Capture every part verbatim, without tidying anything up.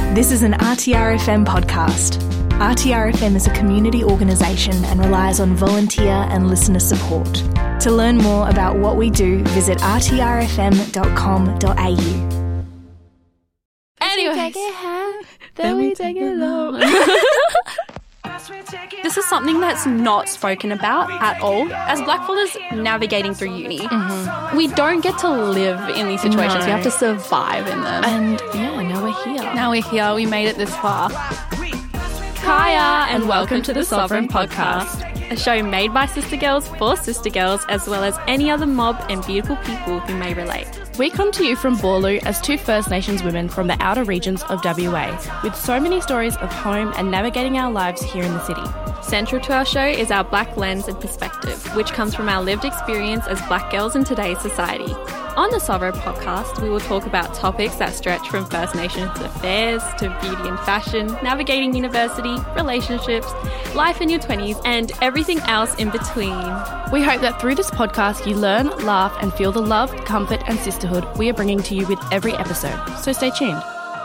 This is an R T R F M podcast. R T R F M is a community organisation and relies on volunteer and listener support. To learn more about what we do, visit r t r f m dot com dot a u. Anyways, take it high, then we take it low. This is something that's not spoken about at all. As blackfellas navigating through uni, mm-hmm. we don't get to live in these situations. No. We have to survive in them. And yeah, now we're here. Now we're here. We made it this far. Kaya, and welcome to the Sovereign Podcast, a show made by sister girls for sister girls, as well as any other mob and beautiful people who may relate. We come to you from Boorloo as two First Nations women from the outer regions of W A, with so many stories of home and navigating our lives here in the city. Central to our show is our black lens and perspective, which comes from our lived experience as black girls in today's society. On the Sovereign Podcast, we will talk about topics that stretch from First Nations affairs to beauty and fashion, navigating university, relationships, life in your twenties, and everything else in between. We hope that through this podcast you learn, laugh, and feel the love, comfort, and sisterhood we are bringing to you with every episode. So stay tuned.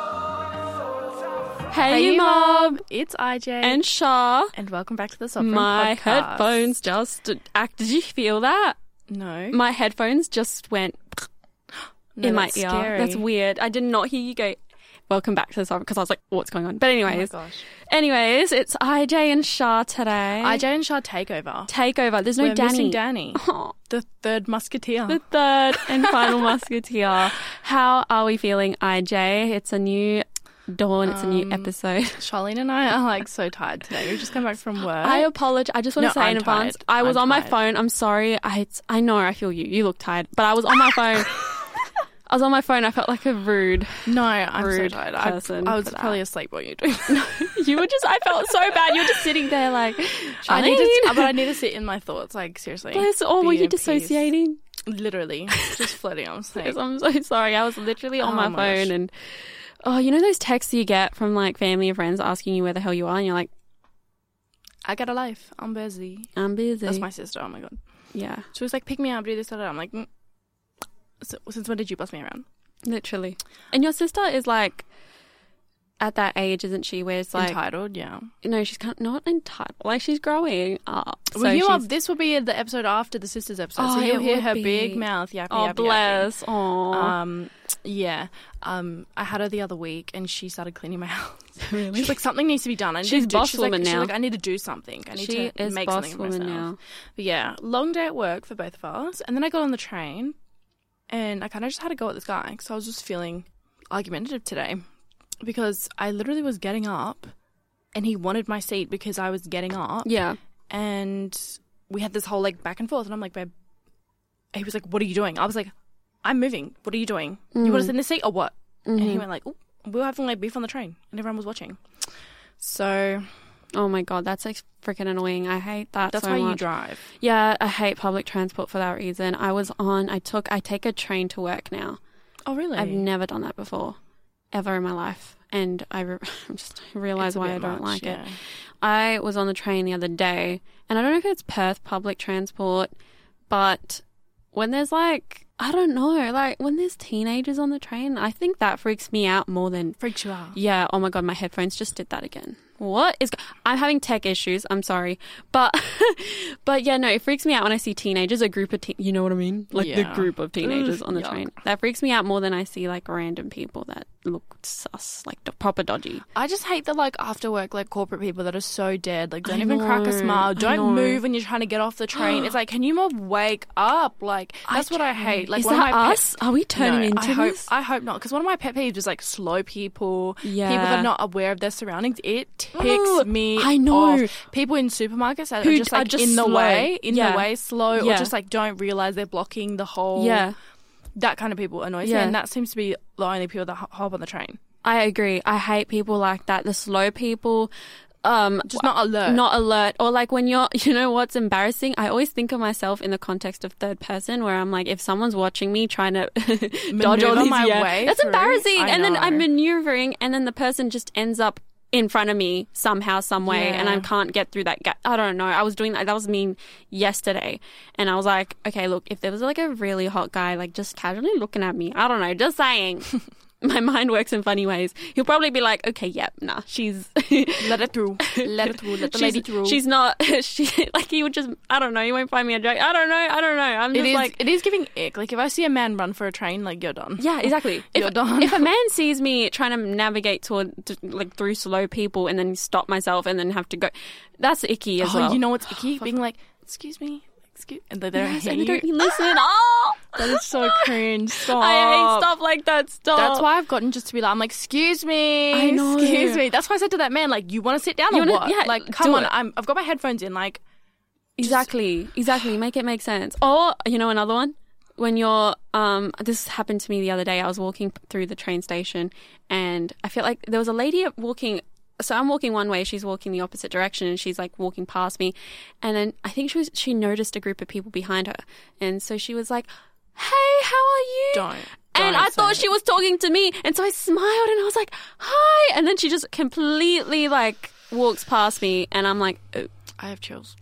Hey, hey you mob! It's I J and Shah, and welcome back to the Sovereign My Podcast. headphones just act. Did you feel that? No. My headphones just went no, in my that's ear. Scary. That's weird. I did not hear you go, welcome back to the Sovereign, because I was like, what's going on? But anyways, oh my gosh. anyways, it's I J and Shah today. I J and Shah takeover. Takeover. There's no We're Danny. missing Danny. Oh. The third musketeer. The third and final musketeer. How are we feeling, I J? It's a new dawn. It's a new Um, episode. Charlene and I are like so tired today. We've just come back from work. I apologize. I just want No, to say I'm in advance, tired. I was I'm on my tired. phone. I'm sorry. I it's, I know. I feel you. You look tired. But I was on my phone. I was on my phone. I felt like a rude. No, I'm rude so tired. I, person I was for that. probably asleep while you were doing You were just. I felt so bad. You were just sitting there like. I need to, Charlene. but I need to sit in my thoughts. Like seriously. Bless. Oh, be were you in peace. dissociating? Literally, just floating on sleep. Yes, I'm so sorry. I was literally on Oh my, my phone gosh. and. Oh, you know those texts you get from like family or friends asking you where the hell you are, and you're like, I got a life. I'm busy. I'm busy. That's my sister. Oh my god. Yeah, She was like, pick me up, do this, that. I'm like, mm. so, since when did you boss me around? literally. And your sister is like at that age, isn't she? Where it's like, Entitled, yeah. no, she's kind not entitled. Like she's growing up. Well, you she's, are, this will be the episode after the sisters episode, Oh, so you'll it hear would her be. big mouth yappy, oh yappy, bless. Oh, yappy. Um, yeah. Um, I had her the other week, and she started cleaning my house. really? She's like, something needs to be done. I need She's to do, boss she's woman like, now. She's like, I need to do something. I need she to is make boss something of woman myself. now. But yeah, long day at work for both of us, and then I got on the train, and I kind of just had to go at this guy because I was just feeling argumentative today because I literally was getting up, and he wanted my seat because I was getting up. Yeah. And we had this whole like back and forth, and I'm like, babe. He was like, "What are you doing?" I was like, "I'm moving. What are you doing? Mm. You want to sit in the seat or what?" Mm-hmm. And he went like, "Ooh, we were having like beef on the train, and everyone was watching." So Oh my god, that's like freaking annoying. I hate that. that's so why much. you drive. Yeah, I hate public transport for that reason. I was on. I took. I take a train to work now. Oh really? I've never done that before, ever in my life, and I re- just realize It's a why I bit don't much, like yeah. it. I was on the train the other day, and I don't know if it's Perth public transport, but when there's like, I don't know, like when there's teenagers on the train, I think that freaks me out more than. Freaks you out. Yeah. Oh my god, my headphones just did that again. What is? I'm having tech issues. I'm sorry, but but yeah, no, it freaks me out when I see teenagers, a group of teen, you know what I mean, like the Yeah. group of teenagers Ugh, on the yuck. train. That freaks me out more than I see like random people that look sus, like the proper dodgy. I just hate the like after work like corporate people that are so dead. Like don't I even crack a know, smile. I Don't know. move when you're trying to get off the train. It's like, can you more wake up? Like that's what I hate. Like is one that of my pet- us? Are we turning no, into I hope, this? I hope not. Because one of my pet peeves is like slow people, Yeah. people that are not aware of their surroundings. It ticks Ugh, me I know. off. People in supermarkets that Who are just like are just in the slow. way, in Yeah. the way, slow, Yeah. or just like don't realize they're blocking the whole. Yeah, That kind of people annoys Yeah. me, and that seems to be the only people that ho- hop on the train. I agree. I hate people like that. The slow people. Um, Just not alert. Not alert. Or like when you're, you know what's embarrassing? I always think of myself in the context of third person where I'm like, if someone's watching me trying to dodge all Maneuver these, my yeah, way that's through. embarrassing. I and then know. I'm maneuvering and then the person just ends up in front of me somehow, some way, Yeah. and I can't get through that gap. I don't know. I was doing that. That was me yesterday. And I was like, okay, look, if there was like a really hot guy, like just casually looking at me, I don't know, just saying. my mind works in funny ways. He'll probably be like, okay, yeah, nah, she's let it through, let it through, let the she's, lady through. She's not. She like he would just. I don't know. You won't find me a joke. I don't know. I don't know. I'm just it is, like it is giving ick. Like if I see a man run for a train, like you're done. Yeah, exactly. You're if, done. If a man sees me trying to navigate toward like through slow people and then stop myself and then have to go, that's icky as oh, well. You know what's icky? Being like, excuse me. Excuse, and they don't yes, hear and they you. don't listen. Oh, that is so cringe. Stop. I hate stuff like that. Stop. That's why I've gotten just to be like, I'm like, excuse me. I know. Excuse me. That's why I said to that man, like, you want to sit down You or wanna- what? yeah, like, come do on. it. I'm, I've got my headphones in. Like, Exactly. Exactly. Make it make sense. Or, you know, another one. When you're, um, this happened to me the other day. I was walking through the train station and I feel like there was a lady walking. So I'm walking one way, she's walking the opposite direction, and she's like walking past me. And then I think she was, she noticed a group of people behind her. And so she was like, hey, how are you? don't. And don't I say thought it. she was talking to me. And so I smiled and I was like, hi. And then she just completely like walks past me. And I'm like, oh. I have chills.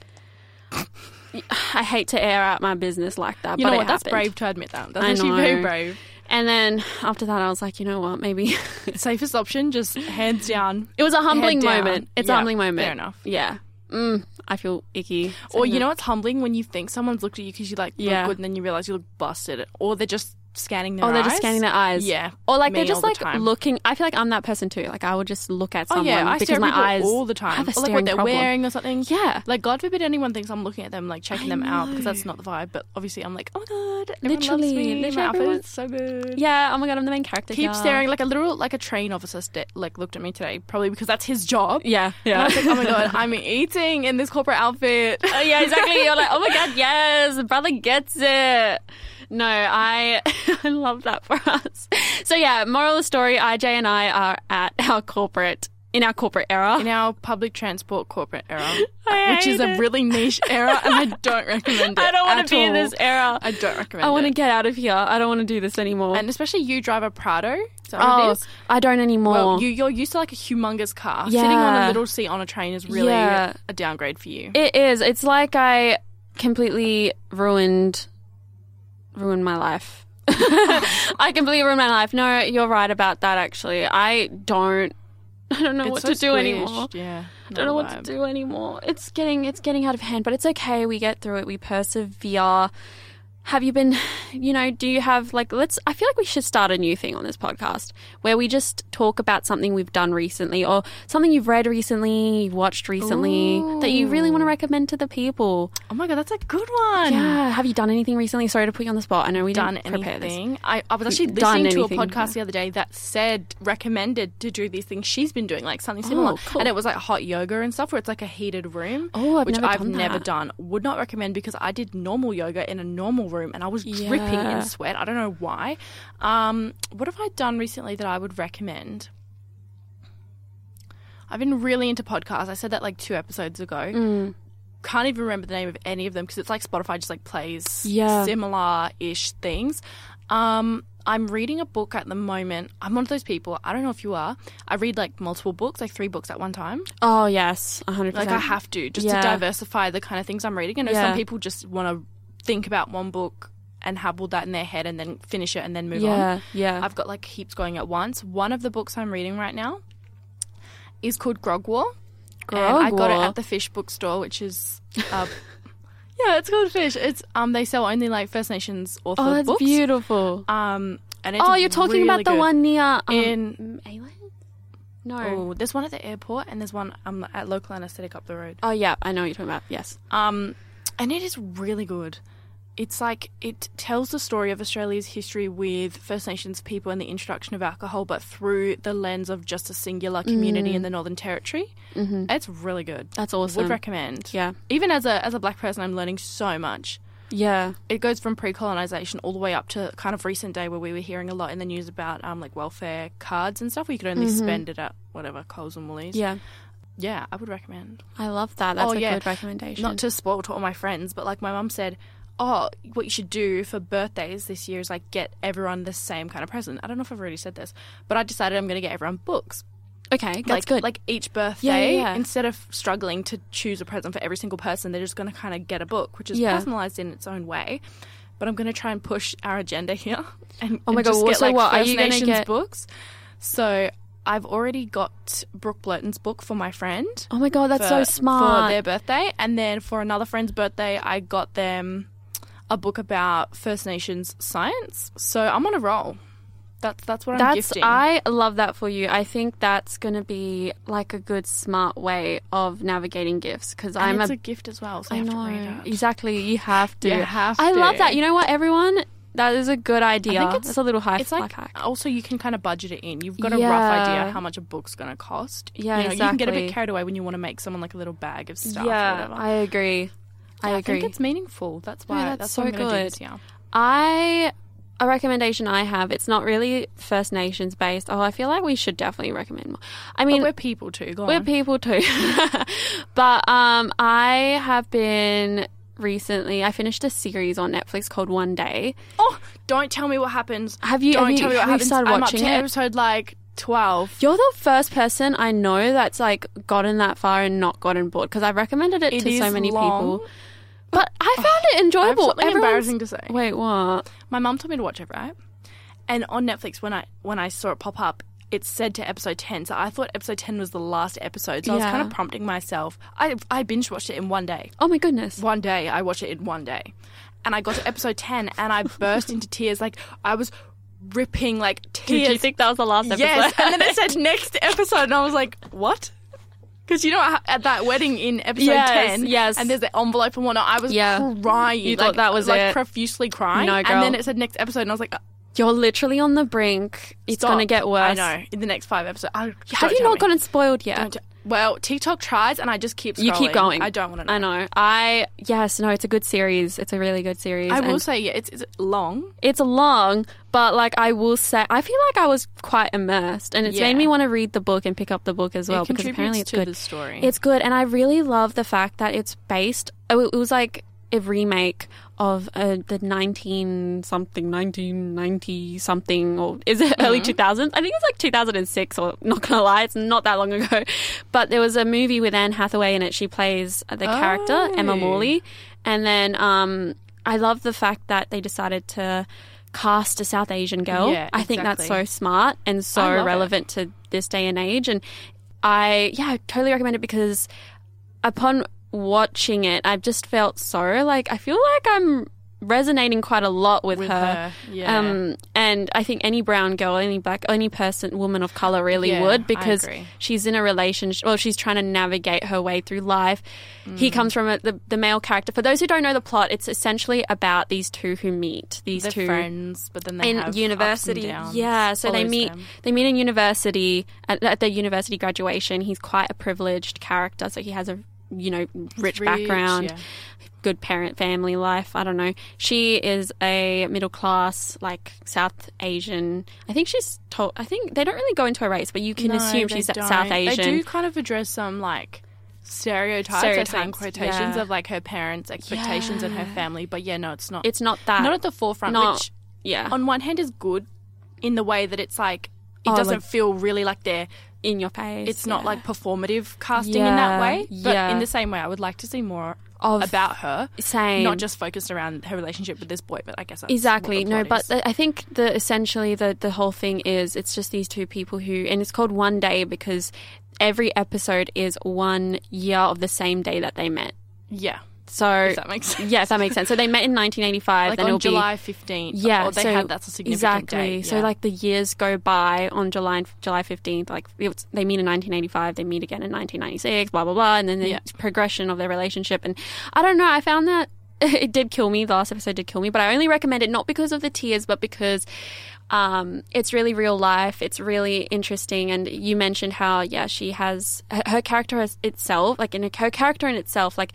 I hate to air out my business like that. You but know it what? That's happened. brave to admit that. That's I actually know. very brave. And then after that, I was like, you know what? Maybe Safest option, just hands down. it was a humbling Head down. moment. It's Yeah, a humbling moment. fair enough. Yeah. Mm, I feel icky. Or you know what's humbling? When you think someone's looked at you because you like Yeah. look good and then you realise you look busted. Or they're just scanning their Or eyes. they're just scanning their eyes. Yeah. Or like Me they're just all the like time. looking. I feel like I'm that person too. Like I would just look at Oh someone yeah, I because stare at my people eyes all the time. have a Or like staring what they're problem. wearing or something. Yeah. Like God forbid anyone thinks I'm looking at them like checking I them out because know. that's not the vibe. But obviously I'm like, oh my God, everyone Literally, loves me. literally My outfit everyone- is so good. Yeah. Oh my God, I'm the main character. Keep here. staring. Like a literal like a train officer st- like looked at me today, probably because that's his job. Yeah. And I Yeah. was like, oh my God, I'm eating in this corporate outfit. Oh, yeah, exactly. You're like, oh my God, yes, brother gets it. No, I I love that for us. So yeah, moral of the story, I J and I are at our corporate, in our corporate era. In our public transport corporate era, I which is hate a it. really niche era, and I don't recommend it. I don't want at to be in all. this era. I don't recommend I want to it. get out of here. I don't want to do this anymore. And especially you drive a Prado. Is that what oh, it is? I don't anymore. Well, you, you're used to like a humongous car. Sitting on Yeah. a little seat on a train is really Yeah. a downgrade for you. It is. It's like I completely ruined ruined my life. I completely ruined my life. No, you're right about that. Actually, I don't. I don't know It's what so to do squished. anymore. Yeah, I don't know what to do anymore. It's getting it's getting out of hand, but it's okay. We get through it. We persevere. Have you been, you know, do you have like, let's, I feel like we should start a new thing on this podcast where we just talk about something we've done recently or something you've read recently, you've watched recently that you really want to recommend to the people. Oh my God, that's a good one. Yeah. Have you done anything recently? Sorry to put you on the spot. I know we Done didn't prepare this. anything. I, I was actually Done listening to a anything. podcast the other day that said recommended to do these things she's been doing, like something similar. Oh, cool. And it was like hot yoga and stuff where it's like a heated room. Oh, I've which never I've done never that. done. Would not recommend because I did normal yoga in a normal room and I was dripping Yeah. in sweat. I don't know why. Um, what have I done recently that I would recommend? I've been really into podcasts. I said that like two episodes ago. Mm. Can't even remember the name of any of them because it's like Spotify just like plays Yeah. similar-ish things. Um, I'm reading a book at the moment. I'm one of those people. I don't know if you are. I read like multiple books, like three books at one time. Oh, yes. one hundred percent. Like I have to just Yeah. to diversify the kind of things I'm reading. I know Yeah. some people just want to think about one book and have all that in their head and then finish it and then move Yeah, on. yeah. I've got like heaps going at once. One of the books I'm reading right now is called Grog War. And I got it War. at the Fish bookstore, which is uh, yeah, it's called Fish. It's um they sell only like First Nations author Oh, that's books. beautiful. Um, and it's Oh, you're talking really about the good. one near um, In- Aliens? No. Oh, there's one at the airport and there's one um at local anaesthetic up the road. Oh, yeah, I know what you're talking about. Yes. Um, and it is really good. It's like it tells the story of Australia's history with First Nations people and the introduction of alcohol, but through the lens of just a singular community in the Northern Territory. Mm-hmm. It's really good. That's awesome. Would recommend. Yeah. Even as a as a black person, I'm learning so much. Yeah. It goes from pre-colonisation all the way up to kind of recent day where we were hearing a lot in the news about um like welfare cards and stuff where you could only spend it at whatever Coles and Woolies. Yeah. Yeah, I would recommend. I love that. That's Oh, a yeah. good recommendation. Not to spoil to all my friends, but like my mum said, oh, what you should do for birthdays this year is like get everyone the same kind of present. I don't know if I've already said this, but I decided I'm going to get everyone books. Okay, that's like, good. Like each birthday, Yeah, yeah, yeah. instead of struggling to choose a present for every single person, they're just going to kind of get a book, which is Yeah. personalised in its own way. but I'm going to try and push our agenda here. And, Oh my and God, just what- get, so like, what, are First you gonna Nations get- books. So I've already got Brooke Blurton's book for my friend. Oh my God, that's for, so smart. For their birthday. And then for another friend's birthday, I got them a book about First Nations science. So I'm on a roll. That's that's what I'm That's gifting. I love that for you. I think that's going to be like a good, smart way of navigating gifts because and I'm it's a a gift as well, so I I have know to read it. exactly. You have to. You have I love to. that. You know what, everyone? That is a good idea. I think it's- it's a little high It's like hack. also you can kind of budget it in. You've got a Yeah. rough idea how much a book's going to cost. Yeah, you know, you can get a exactly. bit carried away when you want to make someone like a little bag of stuff. or Yeah, whatever. I agree. I Yeah, agree. think it's meaningful. That's why. Yeah, that's that's so what I'm going to do good. this year. I a recommendation I have. It's not really First Nations based. Oh, I feel like we should definitely recommend more. I mean, But we're people too. Go We're on. people too. But um, I have been recently, I finished a series on Netflix called One Day. Oh, don't tell me what happens. Have you- Don't have you- tell me what have you happens. started I'm watching up to it? episode like twelve. You're the first person I know that's like gotten that far and not gotten bored because I've recommended it, It to so is many long. people. But I found it I have enjoyable. something Everyone's- embarrassing to say. Wait, what? My mum told me to watch it, right? And on Netflix, when I when I saw it pop up, it said to episode ten. So I thought episode ten was the last episode. So I was Yeah. kind of prompting myself. I I binge watched it in one day. Oh my goodness. One day, I watched it in one day, and I got to episode ten, and I burst into tears. Like I was ripping like tears. Did you think that was the last episode? Yes, and then it said next episode, and I was like, what? Because you know at that wedding in episode Yes, ten, yes. and there's the envelope and whatnot, I was Yeah. crying. You like, thought that was like it. profusely crying. No, girl. And then it said next episode, and I was like, You're literally on the brink. It's stop. going to get worse. I know. In the next five episodes, I, Have don't you tell not me. gotten spoiled yet? Don't t- well, TikTok tries, and I just keep scrolling. You keep going. I don't want to know. I know. I yes, no, it's a good series. It's a really good series. I will and say, yeah, it's, it's long. it's long, but like I will say, I feel like I was quite immersed, and it's Yeah. made me want to read the book and pick up the book as well it because apparently contributes it's to good. the story. It's good, and I really love the fact that it's based. oh, It was like a remake of uh, the nineteen something, nineteen ninety something, or is it early Mm-hmm. two thousands? I think it's like two thousand six. Or not gonna lie, it's not that long ago. But there was a movie with Anne Hathaway in it. She plays the character Oh. Emma Morley, and then um, I love the fact that they decided to cast a South Asian girl. Yeah, I think that's so exactly. smart and I so love it. relevant to this day and age. And I, yeah, I totally recommend it because upon watching it, I've just felt so like I feel like I'm resonating quite a lot with, With her. her, yeah. Um, and I think any brown girl, any black, any person, woman of color really Yeah, would I because agree. she's in a relationship. Well, she's trying to navigate her way through life. He Mm. comes from a, the the male character. For those who don't know the plot, it's essentially about these two who meet. These They're two friends, but then they in have university. ups and downs. Yeah, so they Follows meet. them. They meet in university at, at their university graduation. He's quite a privileged character, so he has a you know rich, rich, background, yeah. good parent family life. I don't know. She is a middle class, like South Asian. I think she's told. I think they don't really go into her race, but you can No, assume they she's don't. South Asian. They do kind of address some like stereotypes, I say in Stereotypes, quotations, yeah. of like her parents' expectations and her Yeah. family. But yeah, no, it's not. It's not that. not at the forefront. not- which yeah. on one hand is good in the way that it's like it Oh, doesn't like- feel really like they're. in your face. It's not yeah. like performative casting in that Yeah, way. But yeah. in the same way, I would like to see more Of- about her. same. Not just focused around her relationship with this boy, but I guess that's Exactly. what the No, plot but is. the, I think the essentially the the whole thing is it's just these two people who, and it's called One Day because every episode is one year of the same day that they met. yeah, So if that makes sense. yeah, if that makes sense. So they met in nineteen eighty-five. Like then on it'll July fifteenth. be yeah. or they so had that's a significant exactly. date. So yeah. like the years go by on July July fifteenth. Like it was, they meet in nineteen eighty-five. They meet again in nineteen ninety-six. Blah blah blah. And then the Yeah. progression of their relationship. And I don't know. I found that. It did kill me. The last episode did kill me, but I only recommend it not because of the tears, but because um, it's really real life. It's really interesting. And you mentioned how, yeah, she has her, her character has itself, like in her character in itself, like,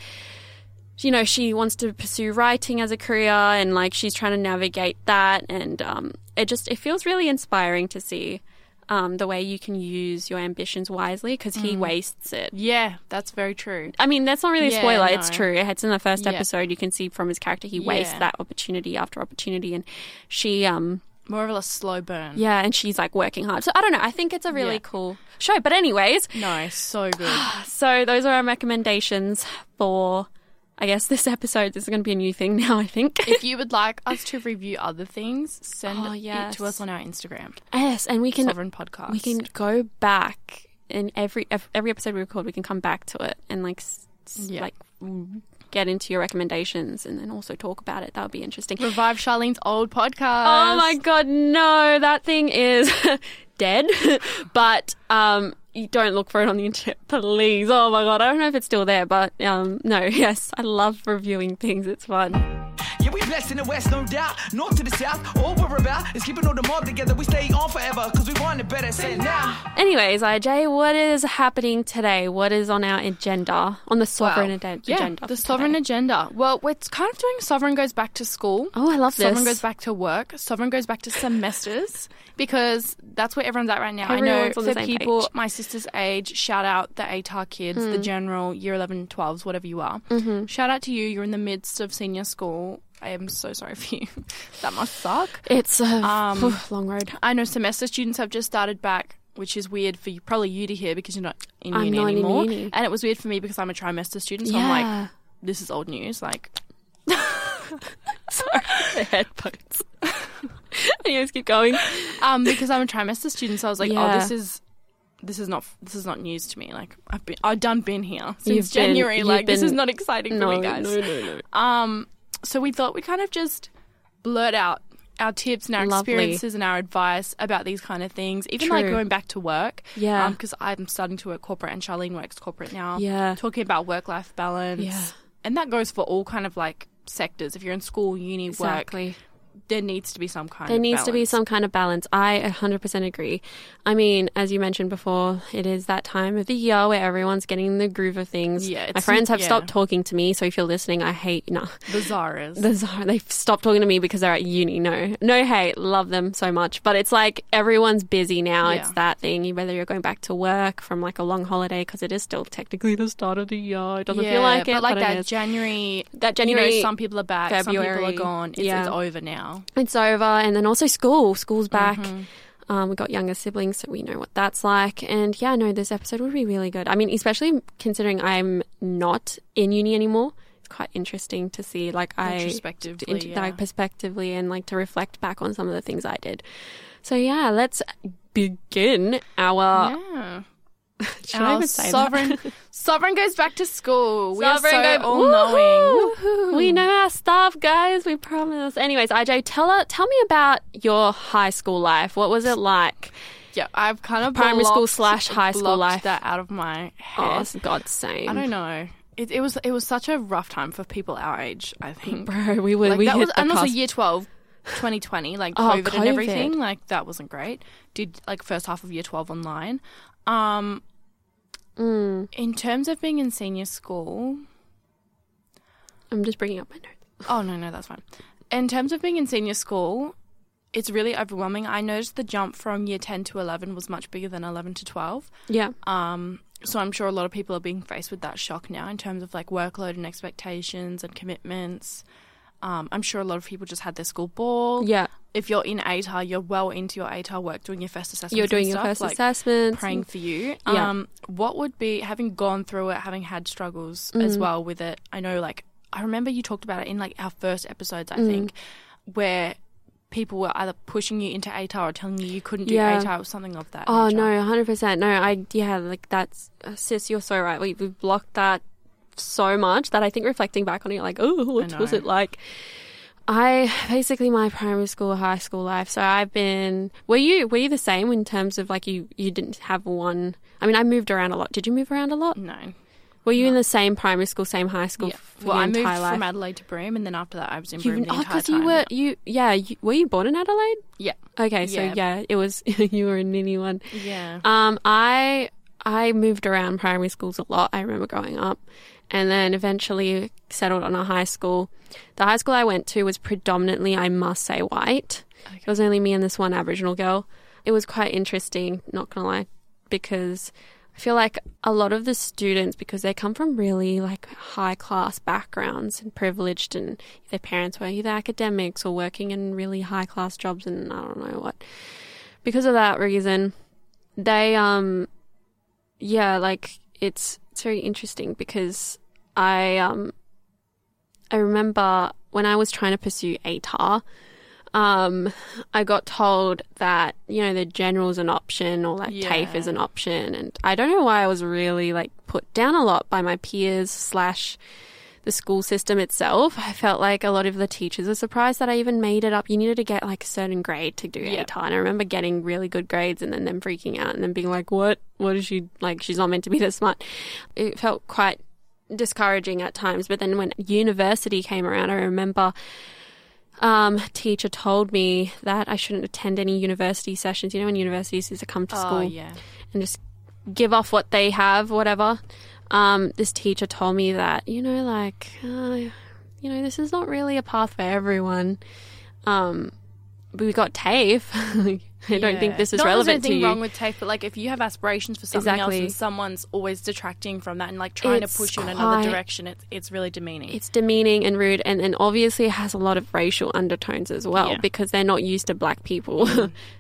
you know, she wants to pursue writing as a career and like she's trying to navigate that. And um, it just, it feels really inspiring to see um, the way you can use your ambitions wisely because he wastes it. yeah, that's very true. I mean, that's not really a Yeah, spoiler. It's no. true. It's in the first Yeah. episode. You can see from his character he wastes Yeah. that opportunity after opportunity, and she, um, More of a slow burn. yeah, and she's like working hard. So I don't know. I think it's a really Yeah. cool show. But anyways, No, so good. so those are our recommendations for I guess this episode, this is going to be a new thing now, I think. If you would like us to review other things, send Oh, yes. it to us on our Instagram. Yes, and we can Sovereign Podcast. we can go back in every ev- every episode we record, we can come back to it and like s- s- Yeah. like get into your recommendations and then also talk about it. That would be interesting. revive Charlene's old podcast. Oh my god, no, that thing is dead. But um you don't look for it on the internet, please. Oh my god, I don't know if it's still there, but um no, yes, I love reviewing things. It's fun. Yeah, we blessed in the west, no doubt. North to the south, all we're about is keeping all the mob together. We stay on forever, cause we want it better, say it now. Anyways, I J, what is happening today? What is on our agenda? On the sovereign Well, ad- yeah, agenda? the for sovereign today? agenda. Well, we're kind of doing Sovereign goes back to school. Oh, I love this. Sovereign goes back to work. Sovereign goes back to semesters because that's where everyone's at right now. I know Everyone's on the for same people page. my sister's age, shout out the A T A R kids, Mm. the general year eleven, twelves, whatever you are. Mm-hmm. Shout out to you. You're in the midst of senior school. I am so sorry for you. That must suck. It's a Um, long road. I know semester students have just started back, which is weird for you, probably you to hear because you're not in I'm uni not in anymore. uni. And it was weird for me because I'm a trimester student, so I'm like, this is old news. Like, sorry, the headphones. Anyways, keep going. um, because I'm a trimester student, so I was like, Yeah. oh, this is this is not this is not news to me. Like, I've been I've done been here since You've been- January. you've like, this been- is not exciting No, for me, guys. no, no, no. Um, so we thought we'd kind of just blurt out our tips and our Lovely. experiences and our advice about these kind of things, even like True. going back to work. Yeah. Because I'm starting to work corporate and Charlene works corporate now. Yeah. Talking about work-life balance. Yeah. And that goes for all kind of like sectors. If you're in school, uni, Exactly. work, there needs to be some kind There of needs to be balance. some kind of balance. I one hundred percent agree. I mean, as you mentioned before, it is that time of the year where everyone's getting in the groove of things. Yeah, My it's- friends have yeah. stopped talking to me, so if you're listening, I hate... No. The Zaras. The Zara, they've stopped talking to me because they're at uni. No, no hate, love them so much. But it's like everyone's busy now. Yeah. It's that thing, whether you're going back to work from like a long holiday, because it is still technically the start of the year. It doesn't yeah, feel like it, but like but that it is. January, That January, you know, some people are back, some people February, are gone. It's, yeah. it's over now. it's over. And then also school. School's back. Mm-hmm. Um, we've got younger siblings, so we know what that's like. And yeah, no, this episode would be really good. I mean, especially considering I'm not in uni anymore. It's quite interesting to see, like, I Retrospectively, into, yeah. like, perspectively and like to reflect back on some of the things I did. So yeah, let's begin our. Yeah. Should I Our even say sovereign, that? sovereign goes back to school. We Sovereign are so go- all-knowing. Woohoo! We know our stuff, guys. We promise. Anyways, I J, tell her, tell me about your high school life. What was it like? Yeah, I've kind of Primary school blocked- slash high school blocked life. that out of my Oh, head. God, same. I don't know. It, it was it was such a rough time for people our age, I think. Bro, we were Like we that hit was, the and also cusp. year twelve, twenty twenty, like Oh, COVID, and COVID. everything. Like that wasn't great. Did like first half of year twelve online. Um, Mm, in terms of being in senior school, I'm just bringing up my notes. oh no no that's fine. In terms of being in senior school, it's really overwhelming. I noticed the jump from year ten to eleven was much bigger than eleven to twelve. Yeah. Um, so I'm sure a lot of people are being faced with that shock now in terms of like workload and expectations and commitments. Um, I'm sure a lot of people just had their school ball. Yeah. If you're in A T A R, you're well into your A T A R work, doing your first assessments. You're doing and your stuff, first like, assessments. Praying for you. Yeah. Um, what would be, having gone through it, having had struggles Mm. as well with it, I know like, I remember you talked about it in like our first episodes, I Mm. think, where people were either pushing you into A T A R or telling you you couldn't do Yeah. A T A R or something of that Oh, nature. no, one hundred percent. No, I, yeah, like that's, uh, sis, you're so right. We, we've blocked that so much that I think reflecting back on it, like, oh, what was know. it like? I, basically my primary school, high school life. So I've been, were you, were you the same in terms of like you, you didn't have one, I mean, I moved around a lot. Did you move around a lot? No. Were you in the same primary school, same high school Yeah. for Well, your I moved entire life? from Adelaide to Broome, and then after that, I was in You, Broome the oh, entire because time. you were, you, yeah, you, were you born in Adelaide? yeah. Okay, so Yeah. yeah, it was, you were in anyone. Yeah. Um, I I moved around primary schools a lot. I remember growing up, and then eventually settled on a high school. The high school I went to was predominantly, I must say, white. Okay. It was only me and this one Aboriginal girl. It was quite interesting, not gonna lie, because I feel like a lot of the students, because they come from really like high class backgrounds and privileged, and their parents were either academics or working in really high class jobs, and I don't know what. Because of that reason, they um yeah, like it's it's very interesting because I um I remember when I was trying to pursue A T A R, um, I got told that, you know, the general's an option or like Yeah. TAFE is an option. And I don't know why I was really like put down a lot by my peers slash the school system itself. I felt like a lot of the teachers were surprised that I even made it up. You needed to get like a certain grade to do Yeah. A T A R. And I remember getting really good grades and then them freaking out and then being like, what? What is she, like, she's not meant to be this smart. It felt quite discouraging at times. But then when university came around, I remember um, a teacher told me that I shouldn't attend any university sessions. You know, when universities used to come to Oh, school yeah. and just give off what they have, whatever. Um, this teacher told me that, you know, like, uh, you know, this is not really a path for everyone. Um, we got TAFE. I don't think this is Not that relevant there's to anything you. wrong with TAFE, but like if you have aspirations for something Exactly. else and someone's always detracting from that and like trying It's to push you in another quite- direction, it's it's really demeaning. It's demeaning and rude, and, and obviously it has a lot of racial undertones as well Yeah. because they're not used to black people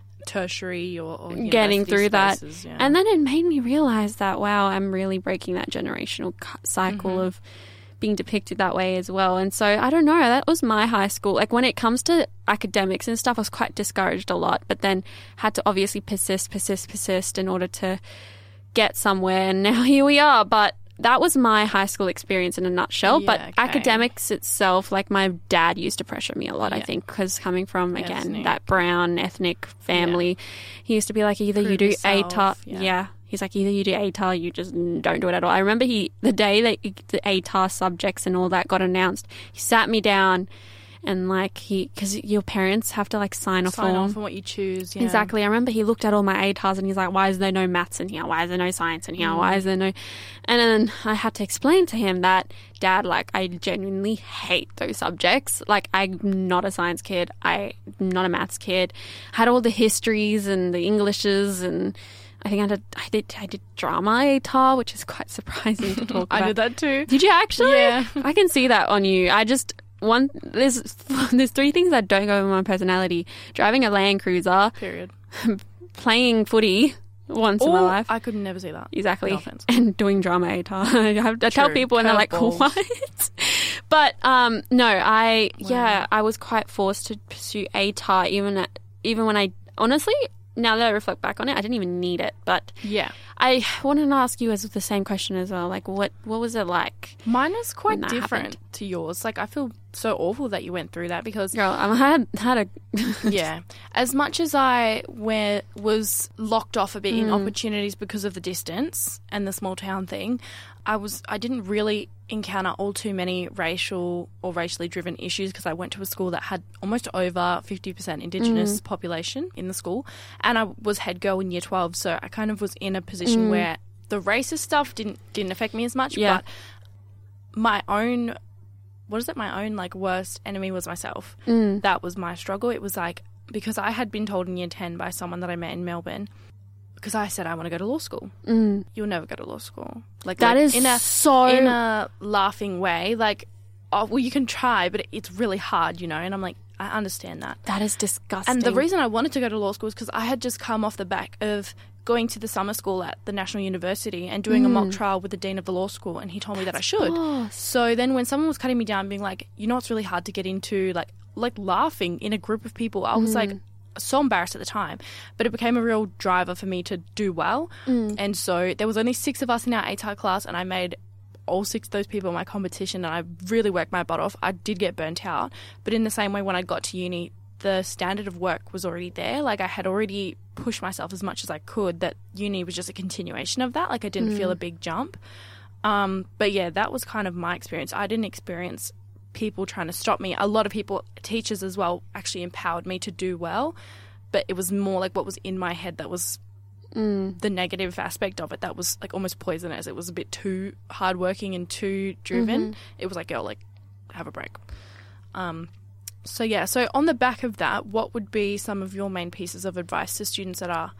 tertiary or, or getting university through that. spaces, yeah. And then it made me realize that, wow, I'm really breaking that generational cu- cycle Mm-hmm. of being depicted that way as well. And so I don't know, that was my high school. Like when it comes to academics and stuff, I was quite discouraged a lot, but then had to obviously persist, persist, persist in order to get somewhere. And now here we are. But that was my high school experience in a nutshell. Yeah, but okay. academics itself, like my dad used to pressure me a lot, I Yeah. think, because coming from, again, Ethnic. that brown ethnic family, he used to be like, either you Prove do A T A R, yourself, yeah. yeah. He's like, either you do A T A R, you just don't do it at all. I remember he, the day that the A T A R subjects and all that got announced, he sat me down and like he, because your parents have to like sign a sign form. off on what you choose. Yeah. Exactly. I remember he looked at all my A T A Rs and he's like, why is there no maths in here? Why is there no science in here? Why is there no... And then I had to explain to him that, Dad, like, I genuinely hate those subjects. Like, I'm not a science kid. I'm not a maths kid. I had all the histories and the Englishes and... I think I did, I did, I did drama A T A R, which is quite surprising to talk about. I did that too. Did you actually? Yeah. I can see that on you. I just, one, there's, there's three things that don't go with my personality. Driving a Land Cruiser, Period. playing footy once in my Or life. I could never see that. Exactly. No offense. And doing drama A T A R. I have to tell True. people and they're like, Curveballs. what? But, um, no, I, yeah, I was quite forced to pursue A T A R even, at, even when I, honestly, now that I reflect back on it, I didn't even need it. But Yeah. I wanted to ask you as the same question as well. Like, what, what was it like? Mine is quite when that different happened. to yours. Like, I feel so awful that you went through that because, Girl, I had, had a... yeah, as much as I were, was locked off a bit Mm. in opportunities because of the distance and the small town thing, I was I didn't really encounter all too many racial or racially driven issues because I went to a school that had almost over fifty percent Indigenous Mm. population in the school, and I was head girl in year twelve, so I kind of was in a position where the racist stuff didn't didn't affect me as much, Mm. Yeah. but my own what is it my own like worst enemy was myself. Mm. That was my struggle. It was like because I had been told in year ten by someone that I met in Melbourne, because I said I want to go to law school. Mm. You'll never go to law school. Like That like, is in a so... in a laughing way. Like, oh, well, you can try, but it's really hard, you know. And I'm like, I understand that. That is disgusting. And the reason I wanted to go to law school is because I had just come off the back of going to the summer school at the National University and doing a mock trial with the dean of the law school, and he told me that I should. boss. So then when someone was cutting me down, being like, you know, it's really hard to get into, like, like laughing in a group of people, I was like so embarrassed at the time, but it became a real driver for me to do well. And so there was only six of us in our A T A R class, and I made all six of those people in my competition, and I really worked my butt off. I did get burnt out, but in the same way, when I got to uni, the standard of work was already there. Like, I had already pushed myself as much as I could, that uni was just a continuation of that. Like, I didn't feel a big jump. Um, but yeah, that was kind of my experience. I didn't experience people trying to stop me. A lot of people, teachers as well, actually empowered me to do well, but it was more like what was in my head that was Mm. the negative aspect of it, that was like almost poisonous. It was a bit too hardworking and too driven. Mm-hmm. It was like, girl, like, have a break. Um, so yeah, so on the back of that, what would be some of your main pieces of advice to students that are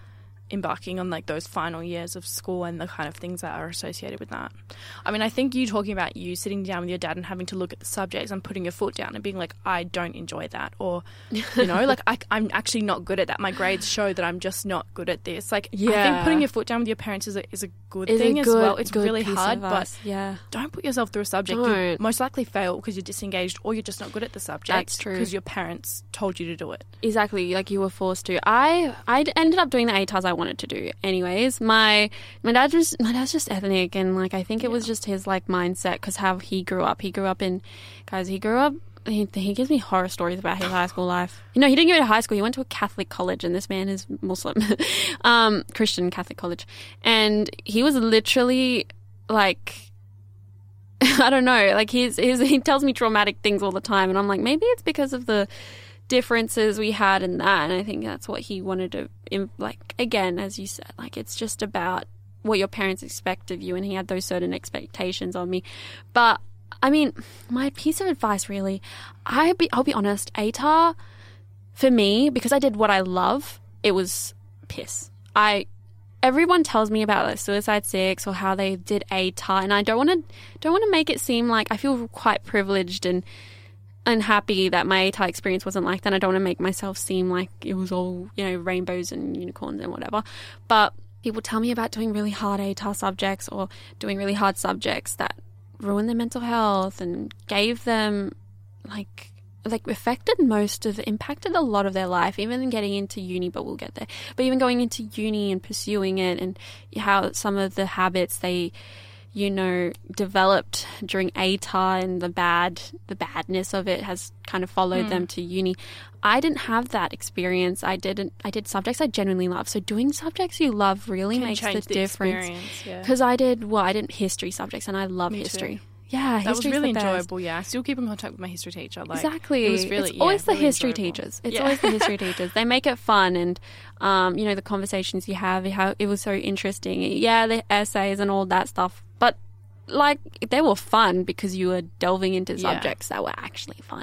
embarking on like those final years of school and the kind of things that are associated with that. I mean, I think you talking about you sitting down with your dad and having to look at the subjects and putting your foot down and being like, I don't enjoy that, or you know, like I, I'm actually not good at that. My grades show that I'm just not good at this. Like, yeah. I think putting your foot down with your parents is a, is a good is thing a as good, well. It's really hard, but yeah. don't put yourself through a subject. Don't. You'll most likely fail because you're disengaged or you're just not good at the subject. That's true. Because your parents told you to do it. Exactly, like you were forced to. I I ended up doing the A T A R S I wanted to do. Anyways, my my dad just my dad's just ethnic, and like I think it yeah. was just his like mindset because how he grew up. He grew up in, guys. He grew up. He, he gives me horror stories about his high school life. You know, he didn't go to high school. He went to a Catholic college, and this man is Muslim, um, Christian Catholic college, and he was literally like, I don't know, like he's, he's he tells me traumatic things all the time, and I'm like, maybe it's because of the differences we had in that, and I think that's what he wanted to, like, again, as you said, like, it's just about what your parents expect of you, and he had those certain expectations on me. But I mean, my piece of advice really, I be I'll be honest, A T A R for me, because I did what I love, it was piss. I everyone tells me about like Suicide Six or how they did A T A R, and I don't want to don't want to make it seem like I feel quite privileged and and happy that my A T A R experience wasn't like that. I don't want to make myself seem like it was all, you know, rainbows and unicorns and whatever. But people tell me about doing really hard A T A R subjects or doing really hard subjects that ruined their mental health and gave them like like affected most of impacted a lot of their life, even getting into uni, but we'll get there. But even going into uni and pursuing it, and how some of the habits they, you know, developed during A T A R and the bad, the badness of it has kind of followed mm. them to uni. I didn't have that experience. I didn't. I did subjects I genuinely love. So doing subjects you love really Can makes the, the difference. Yeah. Because I did, well, I did history subjects, and I love Me history. Too. Yeah, that was really the enjoyable. Yeah, I still keep in contact with my history teacher. Like, exactly, it was really, it's yeah, always the really history enjoyable. teachers. It's yeah. always the history teachers. They make it fun, and um, you know, the conversations you have. How it was so interesting. Yeah, the essays and all that stuff, but like they were fun because you were delving into yeah. subjects that were actually fun,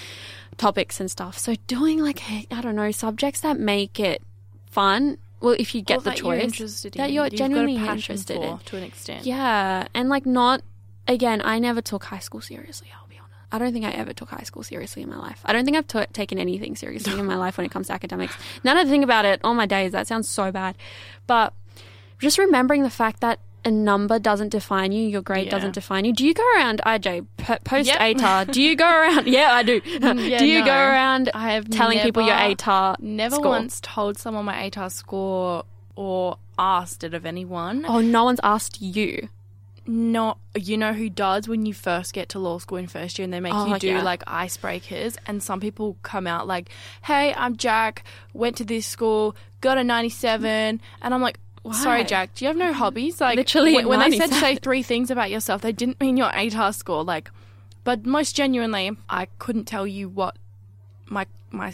topics and stuff. So doing like I don't know subjects that make it fun. Well, if you get or the that choice, you're interested in, that you're You've genuinely got a passion interested for, in, to an extent. Yeah, and like not. Again, I never took high school seriously, I'll be honest. I don't think I ever took high school seriously in my life. I don't think I've t- taken anything seriously in my life when it comes to academics. Now that I think about it, all my days, that sounds so bad. But just remembering the fact that a number doesn't define you, your grade yeah. doesn't define you. Do you go around, I J, p- post yep. A T A R, do you go around, yeah, I do. Yeah, do you no. go around I have telling never, people your A T A R Never score? once told someone my A T A R score or asked it of anyone. Oh, no one's asked you? Not, you know who does when you first get to law school in first year and they make oh, you do yeah. like icebreakers, and some people come out like, hey, I'm Jack, went to this school, got a ninety-seven, and I'm like, Why? sorry Jack, do you have no hobbies? Like literally when, when they said ninety-seven. say three things about yourself, they didn't mean your A T A R score. Like, but most genuinely, I couldn't tell you what my my